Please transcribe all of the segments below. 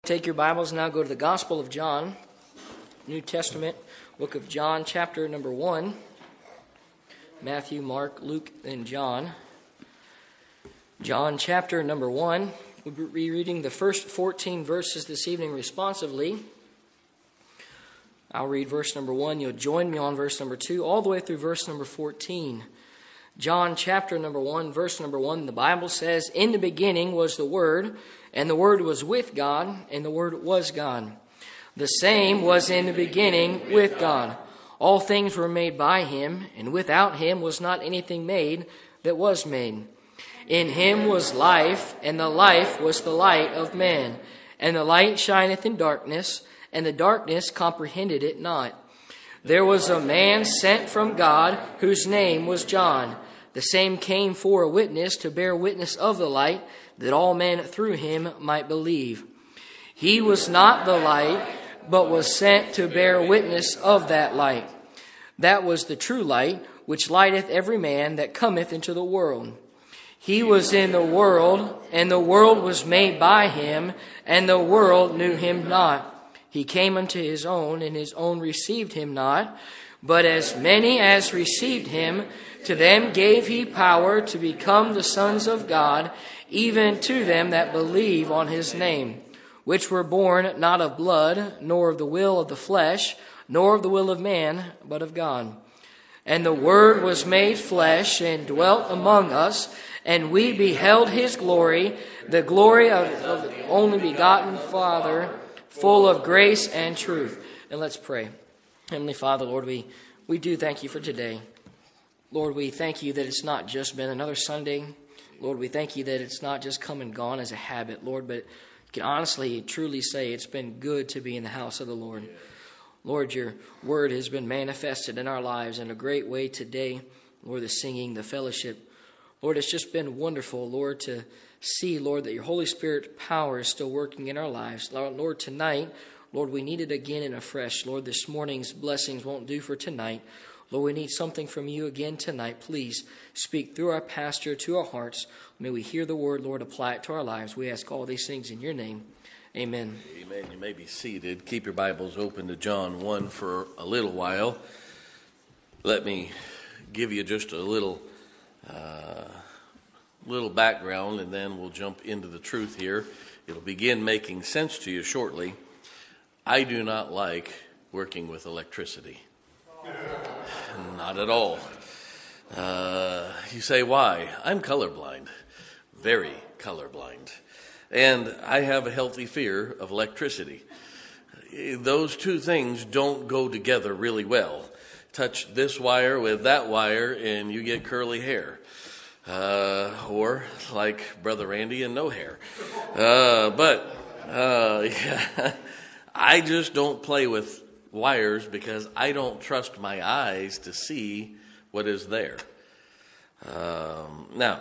Take your Bibles now, go to the Gospel of John, New Testament, book of John, chapter number 1. Matthew, Mark, Luke, and John. John, chapter number 1. We'll be reading the first 14 verses this evening responsively. I'll read verse number 1. You'll join me on verse number 2, all the way through verse number 14. John, chapter number 1, verse number 1, the Bible says, "In the beginning was the Word, and the Word was with God, and the Word was God. The same was in the beginning with God. All things were made by Him, and without Him was not anything made that was made. In Him was life, and the life was the light of men. And the light shineth in darkness, and the darkness comprehended it not. There was a man sent from God, whose name was John. The same came for a witness, to bear witness of the light, that all men through him might believe. He was not the light, but was sent to bear witness of that light. That was the true light, which lighteth every man that cometh into the world. He was in the world, and the world was made by him, and the world knew him not. He came unto his own, and his own received him not. But as many as received him, to them gave he power to become the sons of God, even to them that believe on his name, which were born not of blood, nor of the will of the flesh, nor of the will of man, but of God. And the Word was made flesh, and dwelt among us, and we beheld his glory, the glory of the only begotten Father, full of grace and truth." And let's pray. Heavenly Father, Lord, we do thank you for today. Lord, we thank you that it's not just been another Sunday. Lord, we thank you that it's not just come and gone as a habit, Lord, but you can honestly, truly say it's been good to be in the house of the Lord. Lord, your word has been manifested in our lives in a great way today. Lord, the singing, the fellowship. Lord, it's just been wonderful, Lord, to see, Lord, that your Holy Spirit power is still working in our lives. Lord, tonight, Lord, we need it again and afresh. Lord, this morning's blessings won't do for tonight. Lord, we need something from you again tonight. Please speak through our pastor to our hearts. May we hear the word, Lord, apply it to our lives. We ask all these things in your name. Amen. Amen. You may be seated. Keep your Bibles open to John 1 for a little while. Let me give you just a little background, and then we'll jump into the truth here. It'll begin making sense to you shortly. I do not like working with electricity. Not at all. You say, why? I'm colorblind. Very colorblind. And I have a healthy fear of electricity. Those two things don't go together really well. Touch this wire with that wire and you get curly hair. Or like Brother Randy and no hair. Yeah. I just don't play with wires because I don't trust my eyes to see what is there. And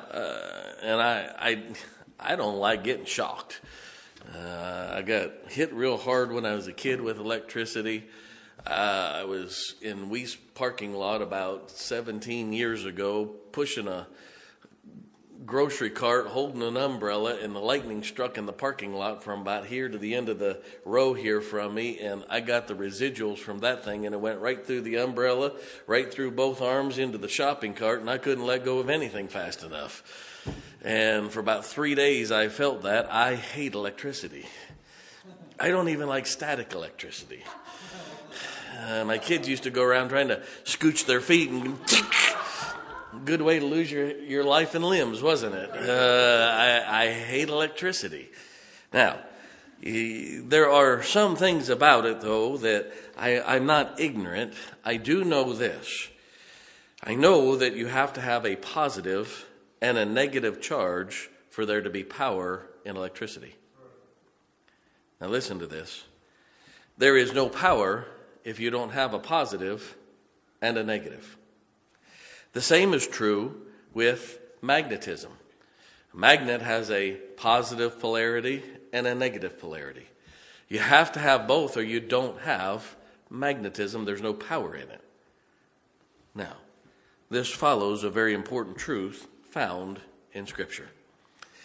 I don't like getting shocked. I got hit real hard when I was a kid with electricity. I was in Weiss parking lot about 17 years ago, pushing a grocery cart, holding an umbrella, and the lightning struck in the parking lot from about here to the end of the row here from me, and I got the residuals from that thing, and it went right through the umbrella, right through both arms into the shopping cart, and I couldn't let go of anything fast enough. And for about 3 days I felt that. I hate electricity. I don't even like static electricity. My kids used to go around trying to scooch their feet and good way to lose your life and limbs, wasn't it? I hate electricity. Now, there are some things about it, though, that I'm not ignorant. I do know this. I know that you have to have a positive and a negative charge for there to be power in electricity. Now listen to this. There is no power if you don't have a positive and a negative. The same is true with magnetism. A magnet has a positive polarity and a negative polarity. You have to have both or you don't have magnetism. There's no power in it. Now, this follows a very important truth found in Scripture.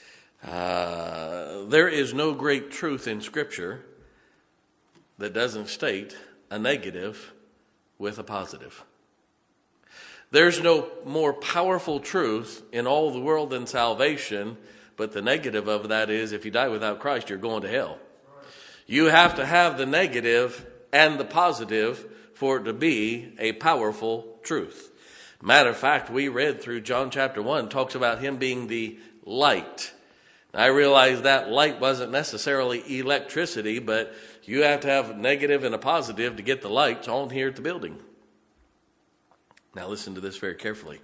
There is no great truth in Scripture that doesn't state a negative with a positive. There's no more powerful truth in all the world than salvation, but the negative of that is if you die without Christ, you're going to hell. You have to have the negative and the positive for it to be a powerful truth. Matter of fact, we read through John chapter 1, talks about him being the light. I realize that light wasn't necessarily electricity, but you have to have a negative and a positive to get the lights on here at the building. Now listen to this very carefully.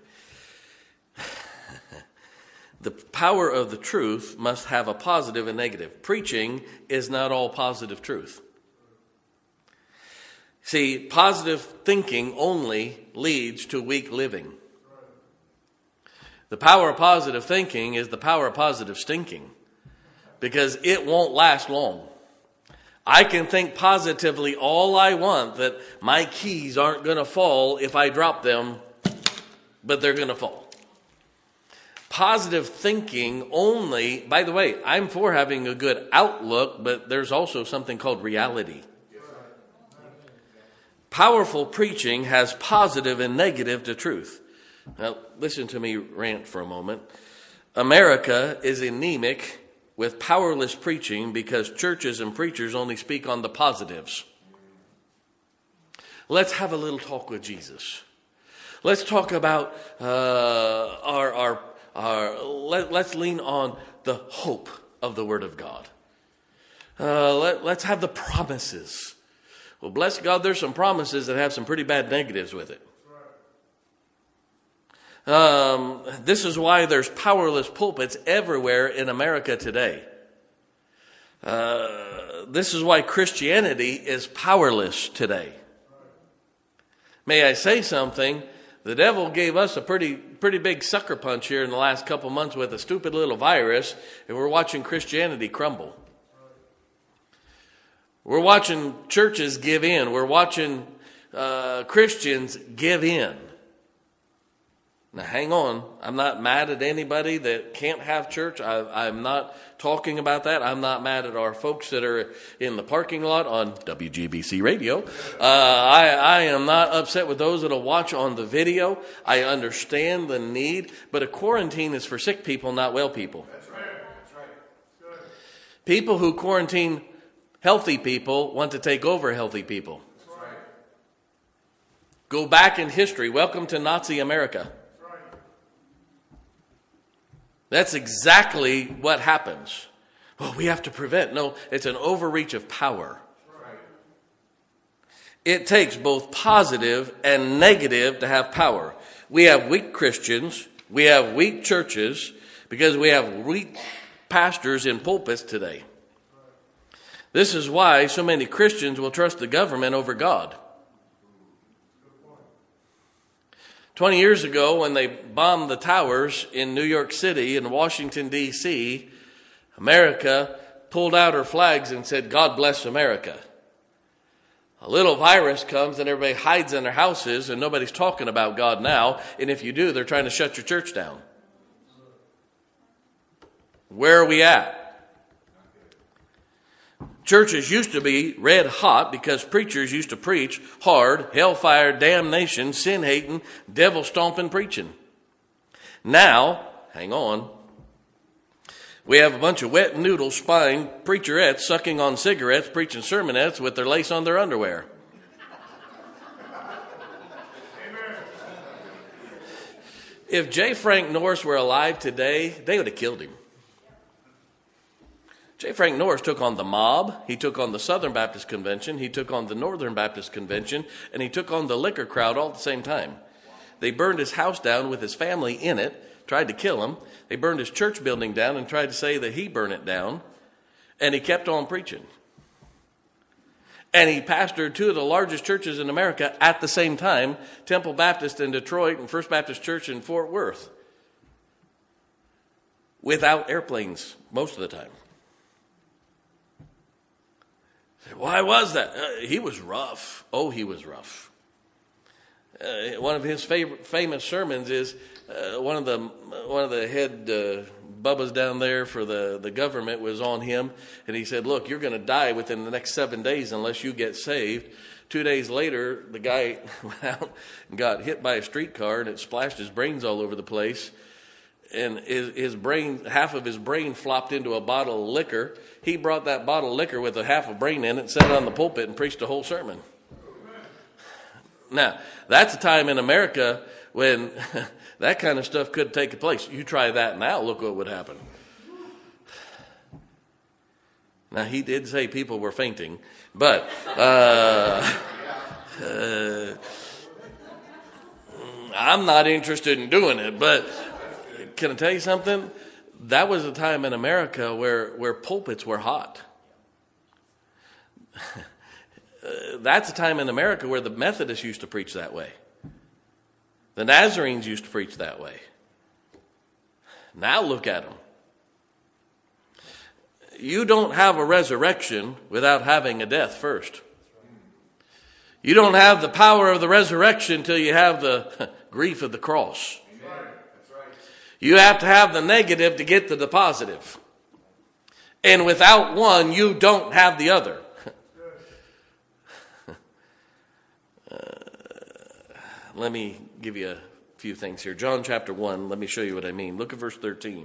The power of the truth must have a positive and negative. Preaching is not all positive truth. See, positive thinking only leads to weak living. The power of positive thinking is the power of positive stinking, because it won't last long. I can think positively all I want that my keys aren't going to fall if I drop them, but they're going to fall. Positive thinking only, by the way, I'm for having a good outlook, but there's also something called reality. Powerful preaching has positive and negative to truth. Now, listen to me rant for a moment. America is anemic with powerless preaching because churches and preachers only speak on the positives. Let's have a little talk with Jesus. Let's talk about let's lean on the hope of the Word of God. Let's have the promises. Well, bless God, there's some promises that have some pretty bad negatives with it. This is why there's powerless pulpits everywhere in America today. This is why Christianity is powerless today. May I say something? The devil gave us a pretty big sucker punch here in the last couple months with a stupid little virus, and we're watching Christianity crumble. We're watching churches give in. We're watching Christians give in. Now, hang on. I'm not mad at anybody that can't have church. I'm not talking about that. I'm not mad at our folks that are in the parking lot on WGBC radio. I am not upset with those that will watch on the video. I understand the need, but a quarantine is for sick people, not well people. That's right. That's right. Good. People who quarantine healthy people want to take over healthy people. That's right. Go back in history. Welcome to Nazi America. That's exactly what happens. Well, we have to prevent. No, it's an overreach of power. Right. It takes both positive and negative to have power. We have weak Christians. We have weak churches because we have weak pastors in pulpits today. This is why so many Christians will trust the government over God. 20 years ago, when they bombed the towers in New York City and Washington, D.C., America pulled out her flags and said, "God bless America." A little virus comes and everybody hides in their houses and nobody's talking about God now. And if you do, they're trying to shut your church down. Where are we at? Churches used to be red hot because preachers used to preach hard, hellfire, damnation, sin-hating, devil-stomping preaching. Now, hang on, we have a bunch of wet noodle spine preacherettes sucking on cigarettes, preaching sermonettes with their lace on their underwear. If J. Frank Norris were alive today, they would have killed him. J. Frank Norris took on the mob, he took on the Southern Baptist Convention, he took on the Northern Baptist Convention, and he took on the liquor crowd all at the same time. They burned his house down with his family in it, tried to kill him. They burned his church building down and tried to say that he burned it down, and he kept on preaching. And he pastored two of the largest churches in America at the same time, Temple Baptist in Detroit and First Baptist Church in Fort Worth, without airplanes most of the time. Why was that? He was rough. Oh, he was rough. One of his famous sermons is one of the head Bubba's down there for the government was on him. And he said, look, you're going to die within the next 7 days unless you get saved. 2 days later, the guy went out and got hit by a streetcar, and it splashed his brains all over the place. And his brain, half of his brain flopped into a bottle of liquor. He brought that bottle of liquor with a half a brain in it, set it on the pulpit, and preached a whole sermon. Now, that's a time in America when that kind of stuff could take place. You try that now, look what would happen. Now, he did say people were fainting, but I'm not interested in doing it. But can I tell you something? That was a time in America where pulpits were hot. That's a time in America where the Methodists used to preach that way. The Nazarenes used to preach that way. Now look at them. You don't have a resurrection without having a death first. You don't have the power of the resurrection till you have the grief of the cross. You have to have the negative to get to the positive. And without one, you don't have the other. Let me give you a few things here. John chapter 1, let me show you what I mean. Look at verse 13.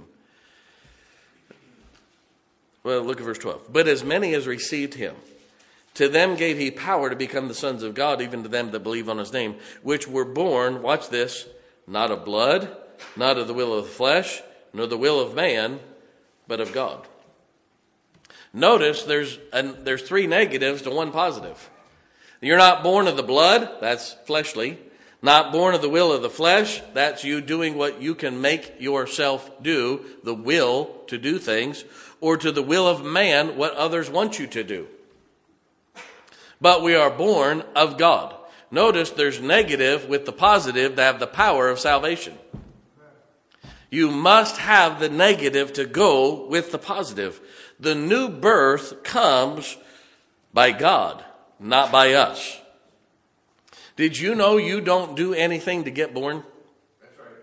Well, look at verse 12. But as many as received him, to them gave he power to become the sons of God, even to them that believe on his name, which were born, watch this, not of blood, not of the will of the flesh, nor the will of man, but of God. Notice there's 3 negatives to 1 positive. You're not born of the blood, that's fleshly. Not born of the will of the flesh, that's you doing what you can make yourself do, the will to do things, or to the will of man, what others want you to do. But we are born of God. Notice there's negative with the positive that have the power of salvation. You must have the negative to go with the positive. The new birth comes by God, not by us. Did you know you don't do anything to get born? That's right.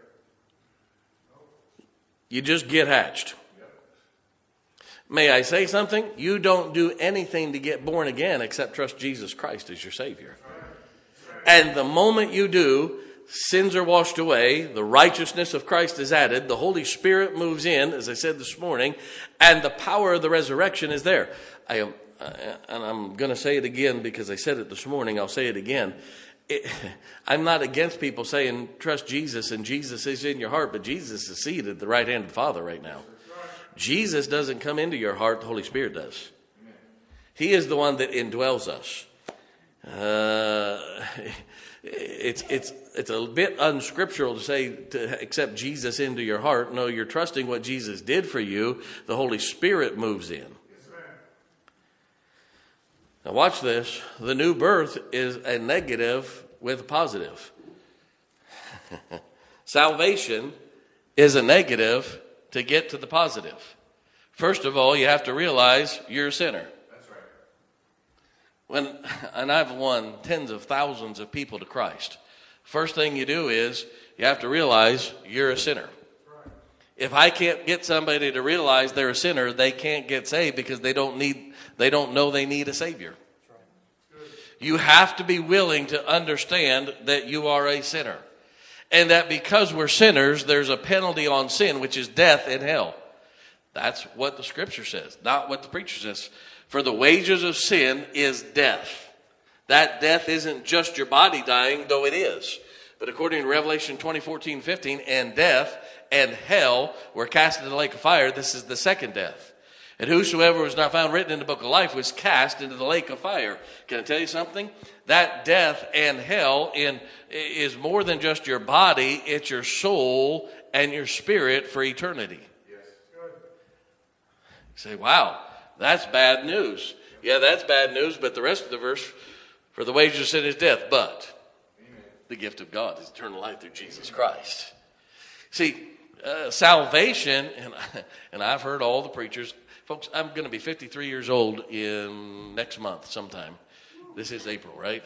You just get hatched. May I say something? You don't do anything to get born again except trust Jesus Christ as your Savior. And the moment you do, sins are washed away, the righteousness of Christ is added, the Holy Spirit moves in, as I said this morning, and the power of the resurrection is there. And I'm going to say it again because I said it this morning, I'll say it again. I'm not against people saying trust Jesus and Jesus is in your heart, but Jesus is seated at the right hand of the Father right now. Jesus doesn't come into your heart, the Holy Spirit does. He is the one that indwells us. It's a bit unscriptural to say to accept Jesus into your heart. No, you're trusting what Jesus did for you. The Holy Spirit moves in. Now watch this. The new birth is a negative with a positive. Salvation is a negative to get to the positive. First of all, you have to realize you're a sinner. That's right. And I've won tens of thousands of people to Christ. First thing you do is you have to realize you're a sinner. Right. If I can't get somebody to realize they're a sinner, they can't get saved because they don't know they need a Savior. You have to be willing to understand that you are a sinner. And that because we're sinners, there's a penalty on sin, which is death in hell. That's what the scripture says, not what the preacher says. For the wages of sin is death. That death isn't just your body dying, though it is. But according to Revelation 20:14-15, and death and hell were cast into the lake of fire. This is the second death. And whosoever was not found written in the book of life was cast into the lake of fire. Can I tell you something? That death and hell is more than just your body. It's your soul and your spirit for eternity. Yes. Good. You say, wow, that's bad news. Yeah, that's bad news, but the rest of the verse, for the wages of sin is death, but the gift of God is eternal life through Jesus Christ. See, salvation, and I've heard all the preachers. Folks, I'm going to be 53 years old in next month sometime. This is April, right?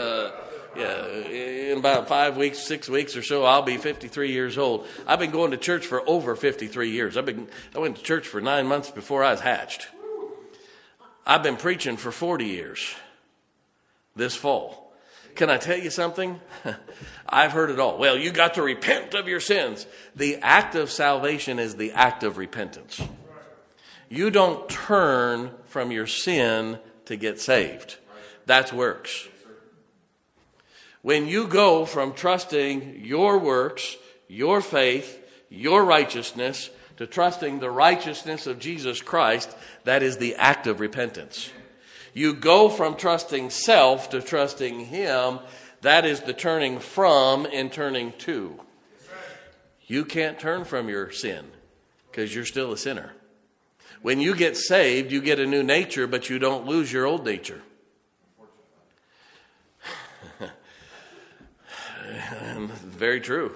In about 5 weeks, 6 weeks or so, I'll be 53 years old. I've been going to church for over 53 years. I went to church for 9 months before I was hatched. I've been preaching for 40 years this fall. Can I tell you something? I've heard it all. Well, you got to repent of your sins. The act of salvation is the act of repentance. You don't turn from your sin to get saved. That's works. When you go from trusting your works, your faith, your righteousness, to trusting the righteousness of Jesus Christ, that is the act of repentance. You go from trusting self to trusting Him. That is the turning from and turning to. You can't turn from your sin because you're still a sinner. When you get saved, you get a new nature, but you don't lose your old nature. Very true.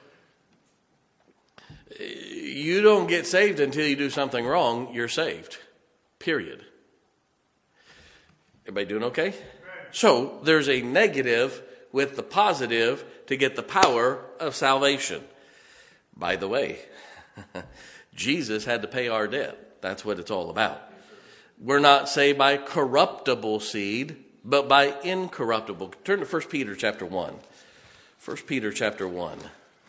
You don't get saved until you do something wrong. You're saved. Period. Everybody doing okay? So there's a negative with the positive to get the power of salvation. By the way, Jesus had to pay our debt. That's what it's all about. We're not saved by corruptible seed, but by incorruptible. Turn to 1 Peter chapter 1. 1 Peter chapter 1.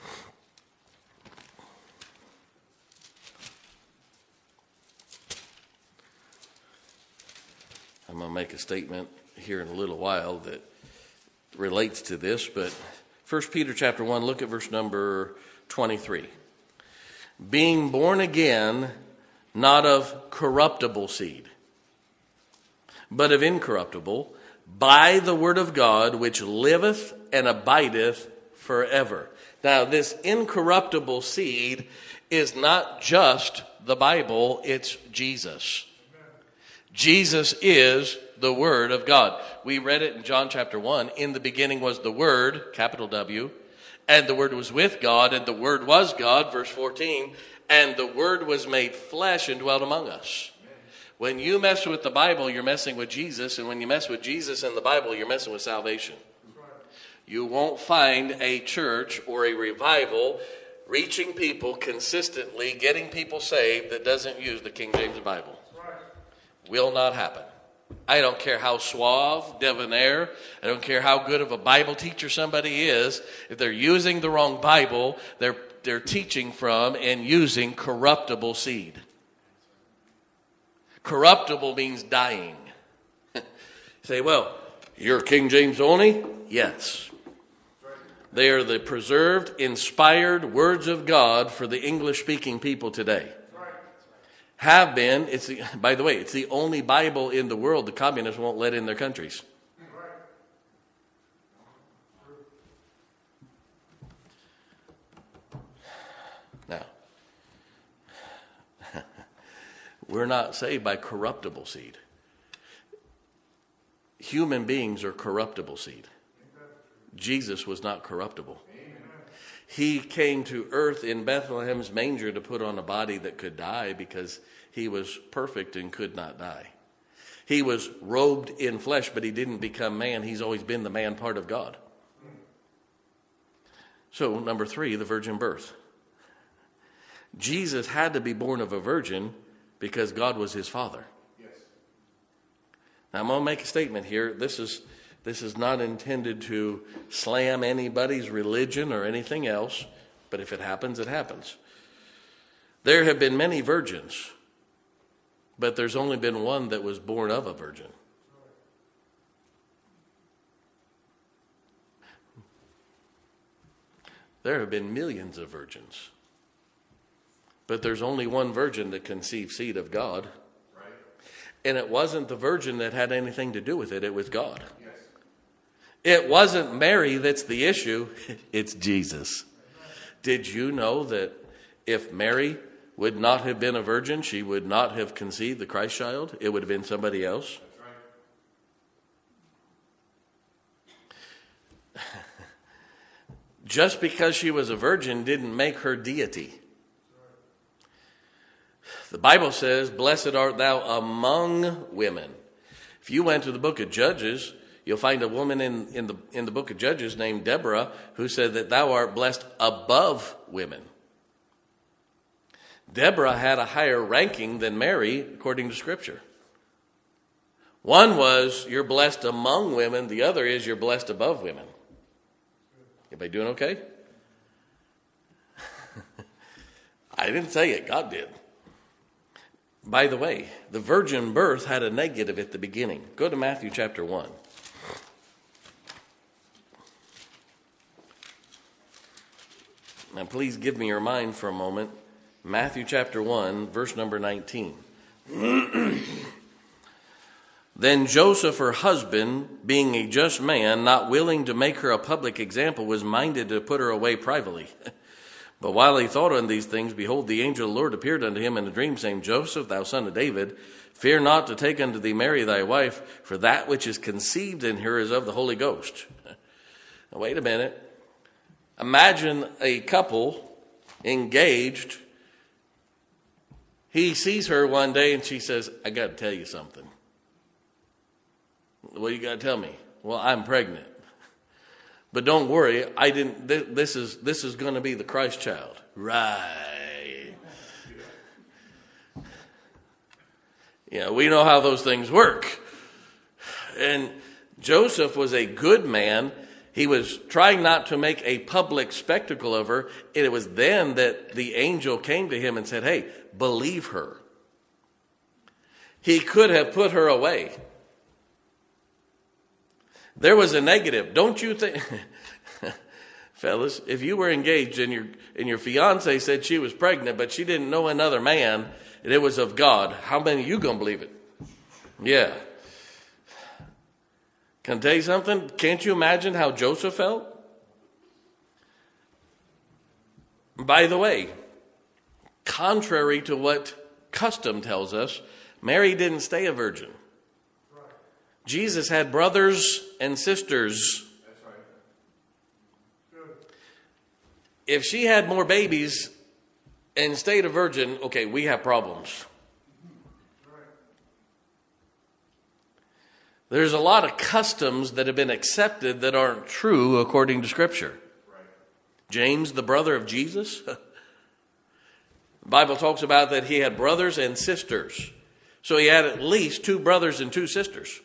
I'm going to make a statement here in a little while that relates to this, but 1 Peter chapter 1, look at verse number 23. Being born again, not of corruptible seed, but of incorruptible, by the word of God, which liveth and abideth forever. Now, this incorruptible seed is not just the Bible, it's Jesus. Jesus is the Word of God. We read it in John chapter 1. In the beginning was the Word, capital W, and the Word was with God, and the Word was God, verse 14, and the Word was made flesh and dwelt among us. When you mess with the Bible, you're messing with Jesus, and when you mess with Jesus and the Bible, you're messing with salvation. You won't find a church or a revival reaching people consistently, getting people saved that doesn't use the King James Bible. Will not happen. I don't care how suave, debonair, I don't care how good of a Bible teacher somebody is. If they're using the wrong Bible, they're teaching from and using corruptible seed. Corruptible means dying. You say, well, you're King James only? Yes. They are the preserved, inspired words of God for the English-speaking people today. Have been. By the way, it's the only Bible in the world the communists won't let in their countries. Now, we're not saved by corruptible seed. Human beings are corruptible seed. Jesus was not corruptible. He came to earth in Bethlehem's manger to put on a body that could die because he was perfect and could not die. He was robed in flesh, but he didn't become man. He's always been the man part of God. So, number 3, the virgin birth. Jesus had to be born of a virgin because God was his father. Yes. Now, I'm going to make a statement here. This is not intended to slam anybody's religion or anything else, but if it happens, it happens. There have been many virgins, but there's only been one that was born of a virgin. There have been millions of virgins, but there's only one virgin that conceived seed of God. Right. And it wasn't the virgin that had anything to do with it, it was God. Yes. It wasn't Mary that's the issue, it's Jesus. Did you know that if Mary would not have been a virgin, she would not have conceived the Christ child? It would have been somebody else. That's right. Just because she was a virgin didn't make her deity. The Bible says, blessed art thou among women. If you went to the book of Judges, You'll find a woman in the book of Judges named Deborah who said that thou art blessed above women. Deborah had a higher ranking than Mary, according to Scripture. One was you're blessed among women. The other is you're blessed above women. Everybody doing okay? I didn't say it. God did. By the way, the virgin birth had a negative at the beginning. Go to Matthew chapter 1. Now, please give me your mind for a moment. Matthew chapter 1, verse number 19. Then Joseph, her husband, being a just man, not willing to make her a public example, was minded to put her away privately. But while he thought on these things, behold, the angel of the Lord appeared unto him in a dream, saying, Joseph, thou son of David, fear not to take unto thee Mary thy wife, for that which is conceived in her is of the Holy Ghost. Now, wait a minute. Imagine a couple engaged. He sees her one day and she says, I got to tell you something. What you got to tell me? Well, I'm pregnant. But don't worry, this is going to be the Christ child. Right. Yeah, we know how those things work. And Joseph was a good man. He was trying not to make a public spectacle of her. And it was then that the angel came to him and said, hey, believe her. He could have put her away. There was a negative. Don't you think, fellas, if you were engaged and your fiance said she was pregnant, but she didn't know another man, and it was of God, how many of you going to believe it? Yeah. Can I tell you something? Can't you imagine how Joseph felt? By the way, contrary to what custom tells us, Mary didn't stay a virgin. Jesus had brothers and sisters. That's right. Good. If she had more babies and stayed a virgin, okay, we have problems. Right. There's a lot of customs that have been accepted that aren't true according to Scripture. Right. James, the brother of Jesus, the Bible talks about that he had brothers and sisters. So he had at least 2 brothers and 2 sisters.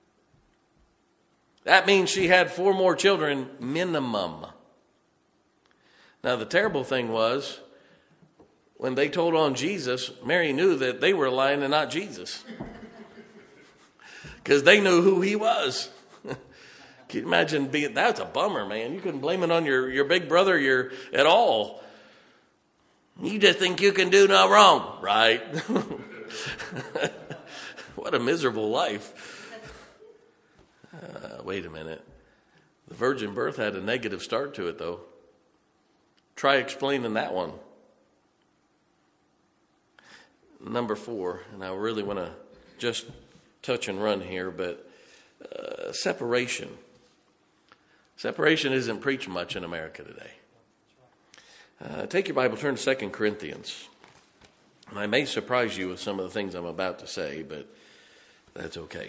That means she had 4 more children minimum. Now, the terrible thing was, when they told on Jesus, Mary knew that they were lying and not Jesus. Because they knew who he was. Can you imagine that's a bummer, man. You couldn't blame it on your big brother at all. You just think you can do no wrong, right? What a miserable life. Wait a minute. The virgin birth had a negative start to it, though. Try explaining that one. Number 4, and I really want to just touch and run here, but separation. Separation isn't preached much in America today. Take your Bible, turn to 2 Corinthians. And I may surprise you with some of the things I'm about to say, but that's okay.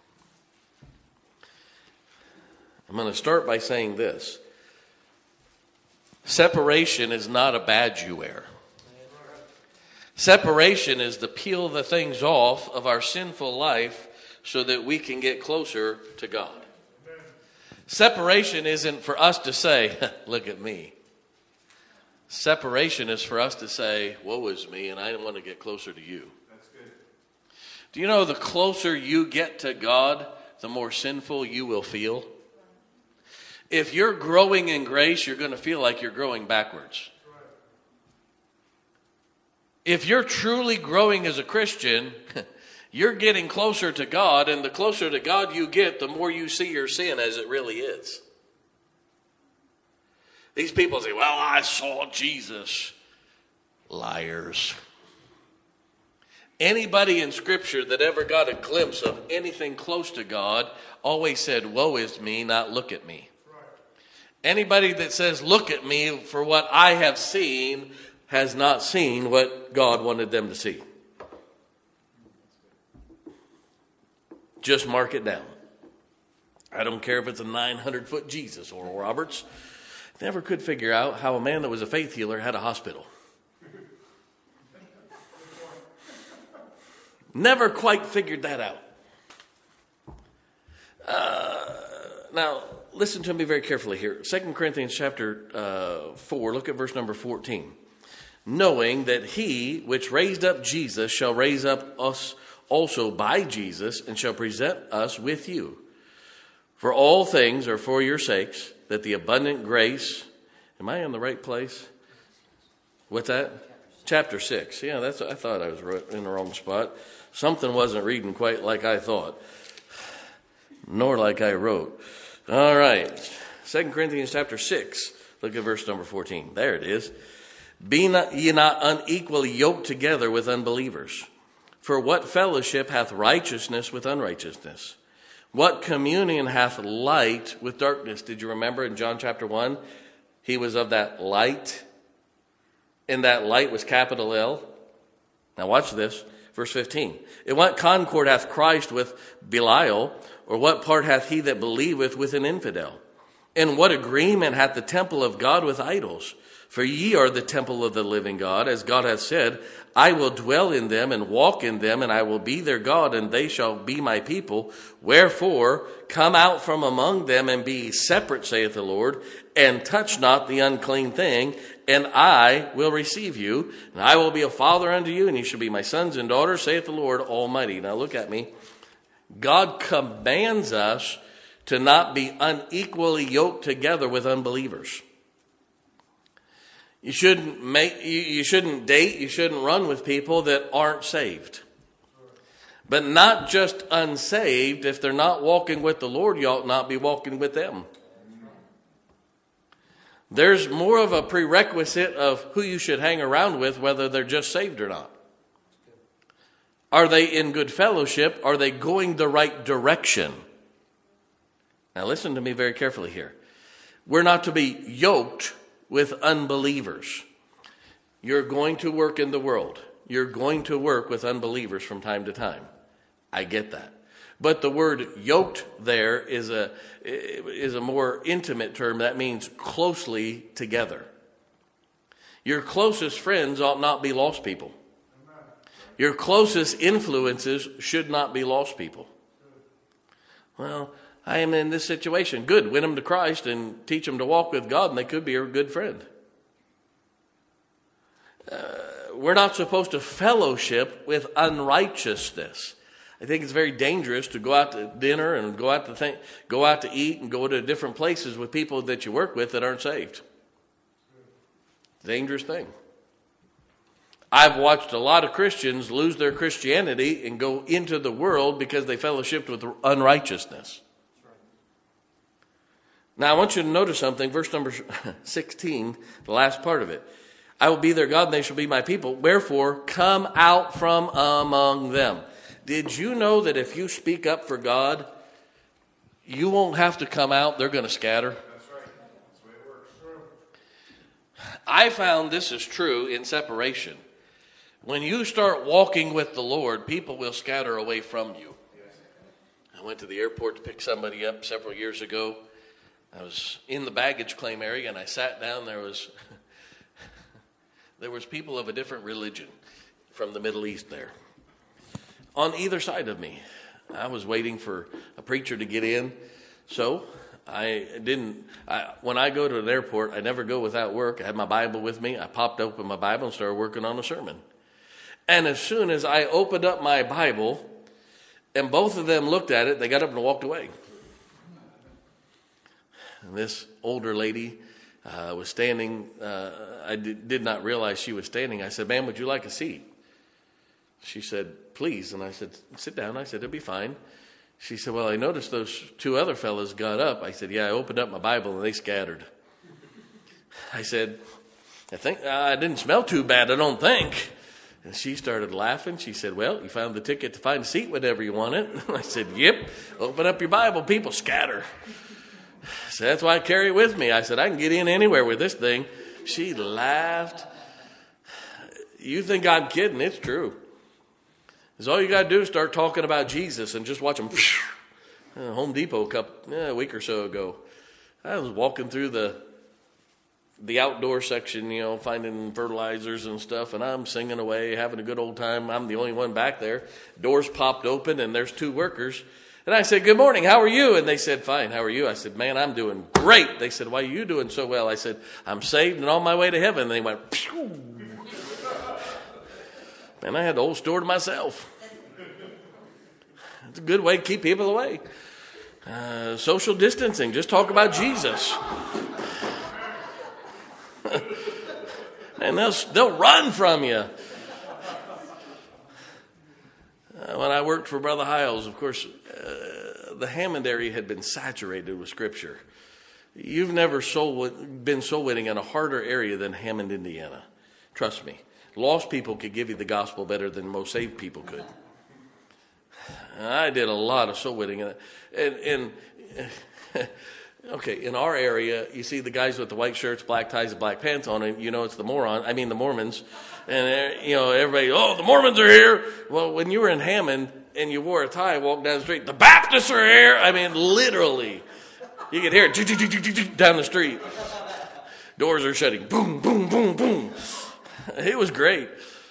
I'm going to start by saying this. Separation is not a badge you wear. Separation is to peel the things off of our sinful life so that we can get closer to God. Separation isn't for us to say, look at me. Separation is for us to say, woe is me, and I want to get closer to you. That's good. Do you know the closer you get to God, the more sinful you will feel? If you're growing in grace, you're going to feel like you're growing backwards. If you're truly growing as a Christian, you're getting closer to God, and the closer to God you get, the more you see your sin as it really is. These people say, well, I saw Jesus. Liars. Anybody in Scripture that ever got a glimpse of anything close to God always said, woe is me, not look at me. Anybody that says, look at me for what I have seen, has not seen what God wanted them to see. Just mark it down. I don't care if it's a 900-foot Jesus, Oral Roberts. Never could figure out how a man that was a faith healer had a hospital. Never quite figured that out. Now, listen to me very carefully here. 2 Corinthians chapter 4, look at verse number 14. Knowing that he which raised up Jesus shall raise up us also by Jesus, and shall present us with you. For all things are for your sakes, that the abundant grace... Am I in the right place? What's that? Chapter 6. Yeah, I thought I was in the wrong spot. Something wasn't reading quite like I thought, nor like I wrote. All right. 2 Corinthians chapter 6. Look at verse number 14. There it is. Be not, ye not unequally yoked together with unbelievers. For what fellowship hath righteousness with unrighteousness? What communion hath light with darkness? Did you remember in John chapter 1? He was of that light, and that light was capital L. Now watch this, verse 15. And what concord hath Christ with Belial, or what part hath he that believeth with an infidel? And what agreement hath the temple of God with idols? For ye are the temple of the living God, as God hath said, I will dwell in them and walk in them, and I will be their God, and they shall be my people. Wherefore, come out from among them and be separate, saith the Lord, and touch not the unclean thing, and I will receive you, and I will be a father unto you, and ye shall be my sons and daughters, saith the Lord Almighty. Now look at me. God commands us to not be unequally yoked together with unbelievers. You shouldn't date, you shouldn't run with people that aren't saved. But not just unsaved. If they're not walking with the Lord, you ought not be walking with them. There's more of a prerequisite of who you should hang around with, whether they're just saved or not. Are they in good fellowship? Are they going the right direction? Now listen to me very carefully here. We're not to be yoked with unbelievers. You're going to work in the world. You're going to work with unbelievers from time to time. I get that. But the word yoked there is a more intimate term. That means closely together. Your closest friends ought not be lost people. Your closest influences should not be lost people. Well, I am in this situation. Good. Win them to Christ and teach them to walk with God, and they could be a good friend. We're not supposed to fellowship with unrighteousness. I think it's very dangerous to go out to dinner and go out to eat and go to different places with people that you work with that aren't saved. Dangerous thing. I've watched a lot of Christians lose their Christianity and go into the world because they fellowshipped with unrighteousness. Now, I want you to notice something. Verse number 16, the last part of it. I will be their God, and they shall be my people. Wherefore, come out from among them. Did you know that if you speak up for God, you won't have to come out? They're going to scatter. That's right. That's the way it works. I found this is true in separation. When you start walking with the Lord, people will scatter away from you. I went to the airport to pick somebody up several years ago. I was in the baggage claim area, and I sat down. There was people of a different religion from the Middle East there on either side of me. I was waiting for a preacher to get in, so when I go to an airport, I never go without work. I had my Bible with me. I popped open my Bible and started working on a sermon. And as soon as I opened up my Bible, and both of them looked at it, they got up and walked away. And this older lady was standing. I did not realize she was standing. I said, "Ma'am, would you like a seat?" She said, "Please." And I said, "Sit down." I said, "It'll be fine." She said, "Well, I noticed those two other fellas got up." I said, "Yeah, I opened up my Bible and they scattered." I said, "I think I didn't smell too bad, I don't think." And she started laughing. She said, "Well, you found the ticket to find a seat whenever you want it." I said, "Yep, open up your Bible, people scatter." So that's why I carry it with me. I said, "I can get in anywhere with this thing." She laughed. You think I'm kidding? It's true. Because all you got to do is start talking about Jesus and just watch them Home Depot a week or so ago. I was walking through the outdoor section, finding fertilizers and stuff, and I'm singing away, having a good old time. I'm the only one back there. Doors popped open, and there's two workers. And I said, "Good morning, how are you?" And they said, "Fine, how are you?" I said, "Man, I'm doing great." They said, "Why are you doing so well?" I said, "I'm saved and on my way to heaven." And they went, "Phew." Man, I had the whole store to myself. It's a good way to keep people away. Social distancing, just talk about Jesus. And they'll run from you. When I worked for Brother Hiles, of course, the Hammond area had been saturated with Scripture. You've never been soul winning in a harder area than Hammond, Indiana. Trust me. Lost people could give you the gospel better than most saved people could. I did a lot of soul winning. Okay, in our area, you see the guys with the white shirts, black ties, and black pants on, and it's the Mormons. And, everybody, the Mormons are here. Well, when you were in Hammond and you wore a tie, walked down the street, the Baptists are here. I mean, literally. You could hear it down the street. Doors are shutting. Boom, boom, boom, boom. It was great.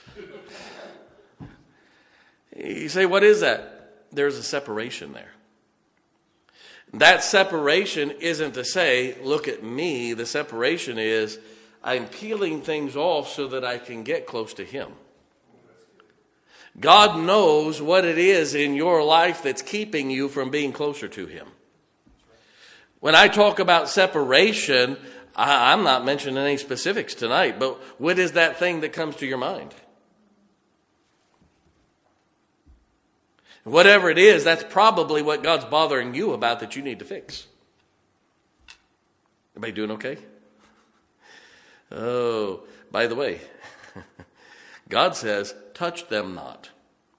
You say, what is that? There's a separation there. That separation isn't to say, look at me. The separation is, I'm peeling things off so that I can get close to Him. God knows what it is in your life that's keeping you from being closer to Him. When I talk about separation, I'm not mentioning any specifics tonight, but what is that thing that comes to your mind? Whatever it is, that's probably what God's bothering you about that you need to fix. Everybody doing okay? Oh, by the way, God says, touch them not.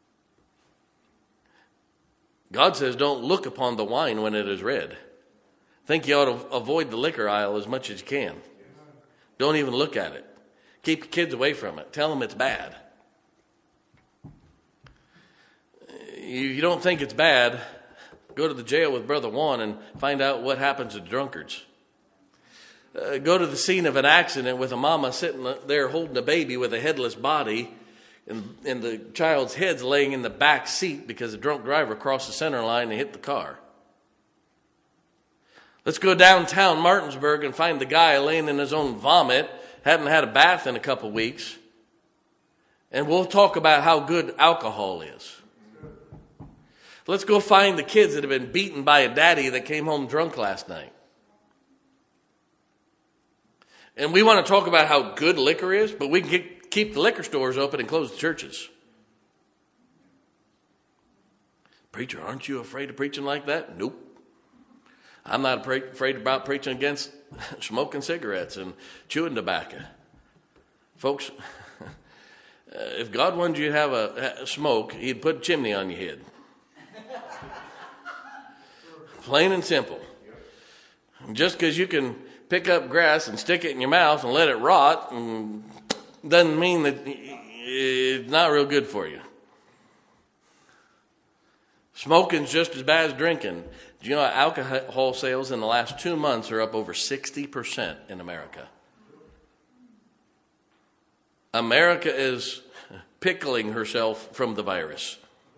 God says, don't look upon the wine when it is red. Think you ought to avoid the liquor aisle as much as you can. Don't even look at it. Keep the kids away from it. Tell them it's bad. You don't think it's bad, go to the jail with Brother Juan and find out what happens to drunkards. Go to the scene of an accident with a mama sitting there holding a baby with a headless body, and the child's head's laying in the back seat because a drunk driver crossed the center line and hit the car. Let's go downtown Martinsburg and find the guy laying in his own vomit, hadn't had a bath in a couple weeks, and we'll talk about how good alcohol is. Let's go find the kids that have been beaten by a daddy that came home drunk last night. And we want to talk about how good liquor is, but we can keep the liquor stores open and close the churches. Preacher, aren't you afraid of preaching like that? Nope. I'm not afraid about preaching against smoking cigarettes and chewing tobacco. Folks, if God wanted you to have a smoke, He'd put a chimney on your head. Plain and simple. Just because you can pick up grass and stick it in your mouth and let it rot doesn't mean that it's not real good for you. Smoking's just as bad as drinking. Do you know alcohol sales in the last 2 months are up over 60% in America? America is pickling herself from the virus.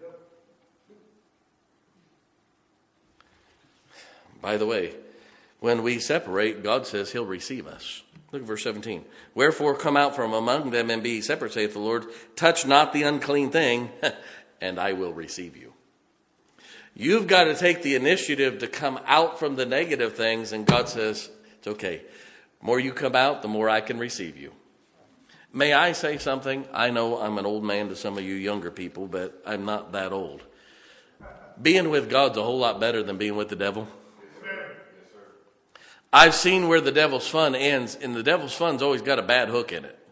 By the way, when we separate, God says He'll receive us. Look at verse 17. Wherefore come out from among them and be separate, saith the Lord. Touch not the unclean thing, and I will receive you. You've got to take the initiative to come out from the negative things, and God says, it's okay. The more you come out, the more I can receive you. May I say something? I know I'm an old man to some of you younger people, but I'm not that old. Being with God's a whole lot better than being with the devil. I've seen where the devil's fun ends, and the devil's fun's always got a bad hook in it.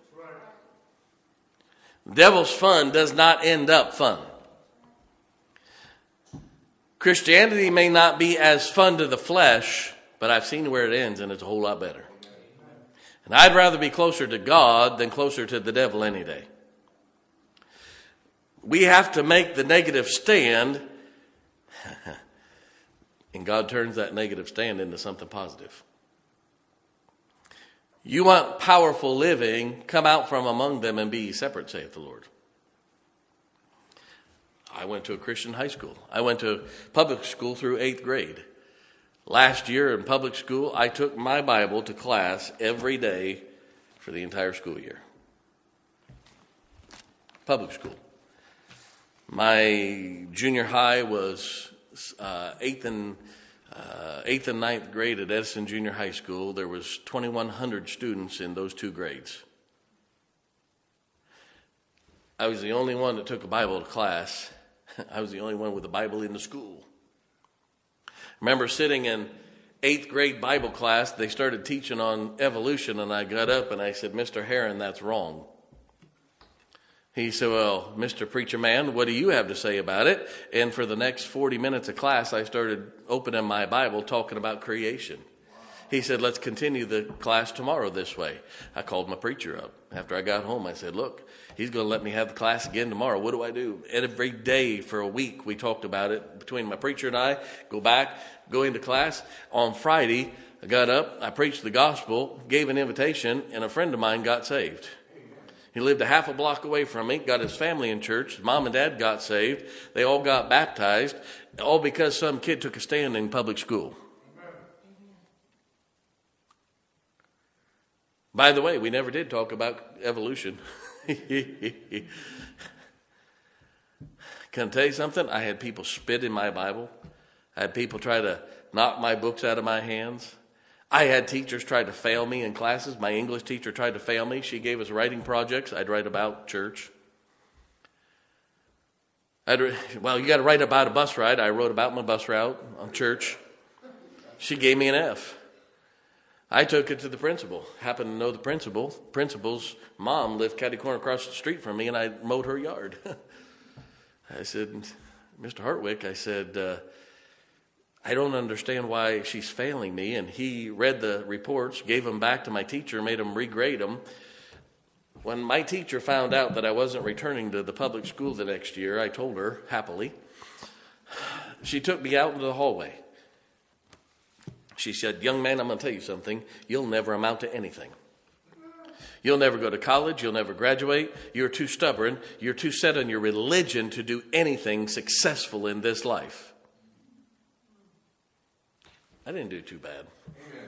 The devil's fun does not end up fun. Christianity may not be as fun to the flesh, but I've seen where it ends, and it's a whole lot better. And I'd rather be closer to God than closer to the devil any day. We have to make the negative stand. And God turns that negative stand into something positive. You want powerful living, come out from among them and be ye separate, saith the Lord. I went to a Christian high school. I went to public school through 8th grade. Last year in public school, I took my Bible to class every day for the entire school year. Public school. My junior high was 8th and 9th grade at Edison Junior High School. There was 2,100 students in those two grades. I was the only one that took a Bible to class. I was the only one with a Bible in the school. I remember sitting in 8th grade Bible class. They started teaching on evolution, and I got up and I said, Mr. Heron, that's wrong. He said, well, Mr. Preacher Man, what do you have to say about it? And for the next 40 minutes of class, I started opening my Bible, talking about creation. He said, let's continue the class tomorrow this way. I called my preacher up. After I got home, I said, look, he's going to let me have the class again tomorrow. What do I do? Every day for a week, we talked about it between my preacher and I. Go back, go into class. On Friday, I got up, I preached the gospel, gave an invitation, and a friend of mine got saved. He lived a half a block away from me, got his family in church. His mom and dad got saved. They all got baptized, all because some kid took a stand in public school. By the way, we never did talk about evolution. Can I tell you something? I had people spit in my Bible. I had people try to knock my books out of my hands. I had teachers try to fail me in classes. My English teacher tried to fail me. She gave us writing projects. I'd write about church. You got to write about a bus ride. I wrote about my bus route on church. She gave me an F. I took it to the principal. Happened to know the principal. Principal's mom lived catty corner across the street from me, and I mowed her yard. I said, Mr. Hartwick, I said, I don't understand why she's failing me. And he read the reports, gave them back to my teacher, made him regrade them. When my teacher found out that I wasn't returning to the public school the next year, I told her, happily, she took me out into the hallway. She said, young man, I'm going to tell you something. You'll never amount to anything. You'll never go to college. You'll never graduate. You're too stubborn. You're too set on your religion to do anything successful in this life. I didn't do too bad. Amen.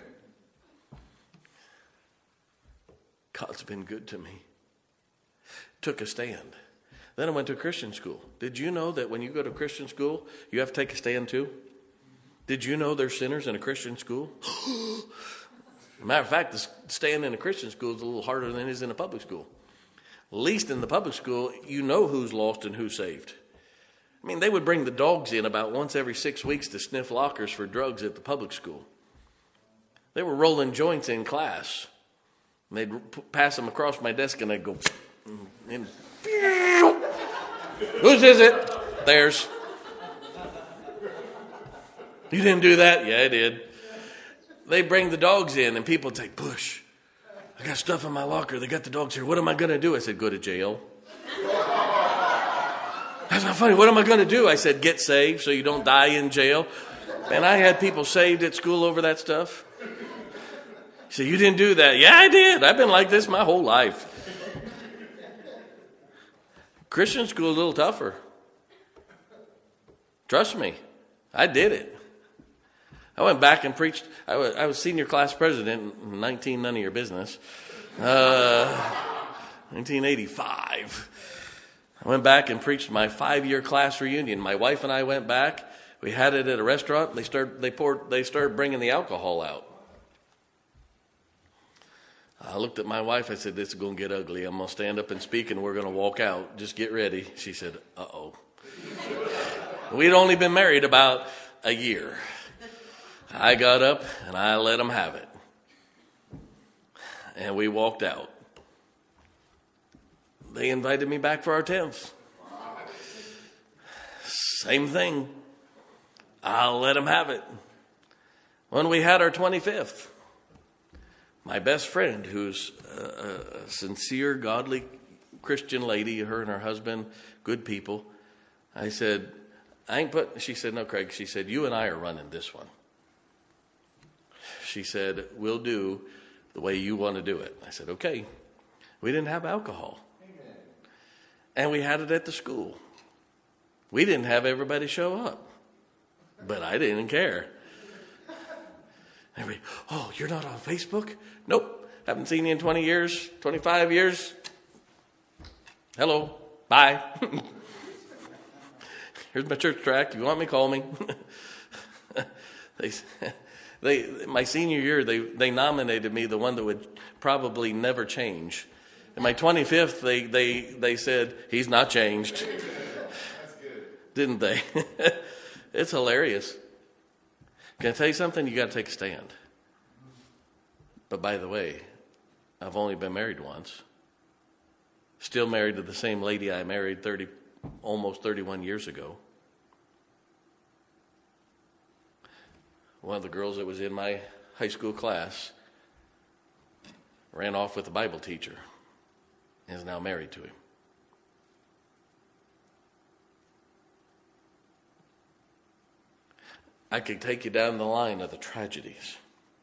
God's been good to me. Took a stand. Then I went to a Christian school. Did you know that when you go to Christian school, you have to take a stand too? Did you know there's sinners in a Christian school? Matter of fact, the stand in a Christian school is a little harder than it is in a public school. At least in the public school, you know who's lost and who's saved. I mean, they would bring the dogs in about once every 6 weeks to sniff lockers for drugs at the public school. They were rolling joints in class. And they'd pass them across my desk and I'd go, and, whose is it? Theirs. You didn't do that? Yeah, I did. They bring the dogs in and people would say, Bush, I got stuff in my locker. They got the dogs here. What am I going to do? I said, go to jail. That's not funny. What am I going to do? I said, get saved so you don't die in jail. And I had people saved at school over that stuff. He said, you didn't do that. Yeah, I did. I've been like this my whole life. Christian school a little tougher. Trust me. I did it. I went back and preached. I was senior class president in none of your business. 1985. I went back and preached my 5-year class reunion. My wife and I went back. We had it at a restaurant. They started bringing the alcohol out. I looked at my wife. I said, this is going to get ugly. I'm going to stand up and speak, and we're going to walk out. Just get ready. She said, uh-oh. We'd only been married about a year. I got up, and I let them have it. And we walked out. They invited me back for our 10th. Same thing. I'll let them have it. When we had our 25th, my best friend, who's a sincere, godly Christian lady, her and her husband, good people, I said, She said, no, Craig. She said, you and I are running this one. She said, we'll do the way you want to do it. I said, okay. We didn't have alcohol. Amen. And we had it at the school. We didn't have everybody show up. But I didn't care. Everybody, oh, you're not on Facebook? Nope. Haven't seen you in 20 years, 25 years. Hello. Bye. Here's my church tract. If you want me, call me. My senior year, they nominated me the one that would probably never change. In my 25th, they said, he's not changed. That's good. Didn't they? It's hilarious. Can I tell you something? You got to take a stand. But by the way, I've only been married once. Still married to the same lady I married almost 31 years ago. One of the girls that was in my high school class ran off with a Bible teacher and is now married to him. I could take you down the line of the tragedies.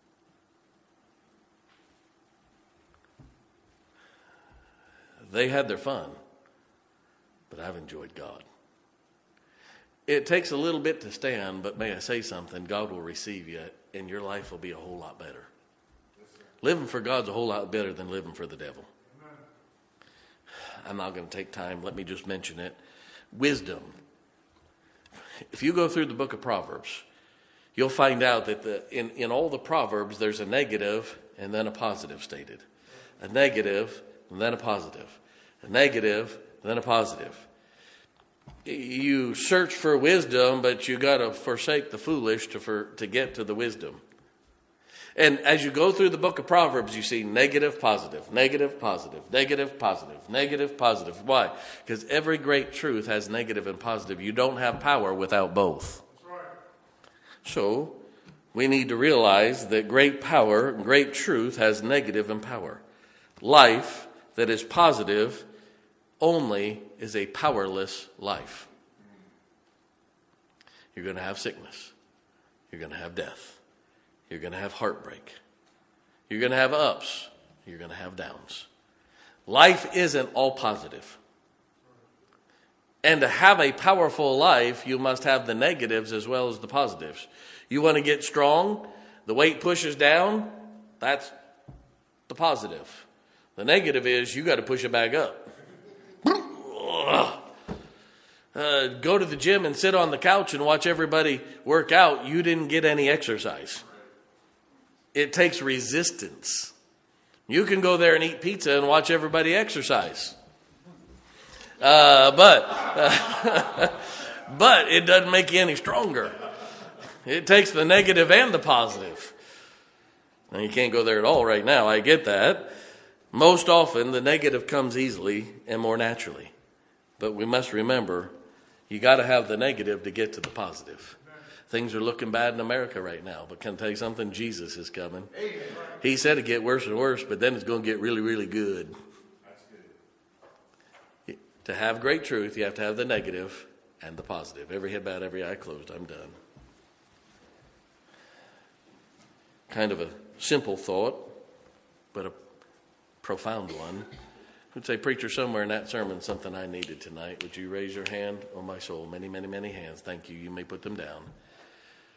They had their fun, but I've enjoyed God. It takes a little bit to stand, but may I say something? God will receive you, and your life will be a whole lot better. Living for God's a whole lot better than living for the devil. Amen. I'm not going to take time. Let me just mention it. Wisdom. If you go through the book of Proverbs, you'll find out that in all the Proverbs, there's a negative and then a positive stated. A negative and then a positive. A negative and then a positive. You search for wisdom, but you got to forsake the foolish to get to the wisdom. And as you go through the book of Proverbs, you see negative, positive, negative, positive, negative, positive, negative, positive. Why? Because every great truth has negative and positive. You don't have power without both. That's right. So we need to realize that great power, great truth has negative and power. Life that is positive only is a powerless life. You're going to have sickness. You're going to have death. You're going to have heartbreak. You're going to have ups. You're going to have downs. Life isn't all positive. And to have a powerful life, you must have the negatives as well as the positives. You want to get strong, the weight pushes down, that's the positive. The negative is you got to push it back up. Go to the gym and sit on the couch and watch everybody work out. You didn't get any exercise. It takes resistance. You can go there and eat pizza and watch everybody exercise. But it doesn't make you any stronger. It takes the negative and the positive. Now, you can't go there at all right now. I get that. Most often, the negative comes easily and more naturally. But we must remember, you got to have the negative to get to the positive. Things are looking bad in America right now. But can I tell you something? Jesus is coming. Amen. He said it'd get worse and worse, but then it's going to get really, really good. That's good. To have great truth, you have to have the negative and the positive. Every head bowed, every eye closed. I'm done. Kind of a simple thought, but a profound one. I'd say, preacher, somewhere in that sermon, something I needed tonight. Would you raise your hand? Oh, my soul, many, many, many hands. Thank you. You may put them down.